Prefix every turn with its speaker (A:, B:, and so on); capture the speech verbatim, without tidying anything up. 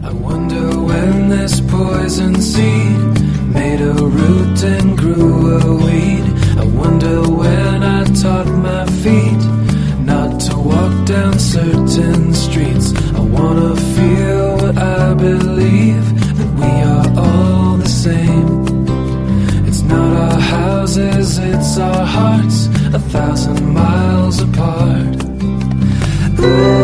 A: I wonder when this poison seed made a root and grew a weed. I wonder when I taught my feet not to walk down certain streets. I wanna feel what I believe, that we are all the same. It's not our houses, it's our hearts, a thousand miles apart. Ooh.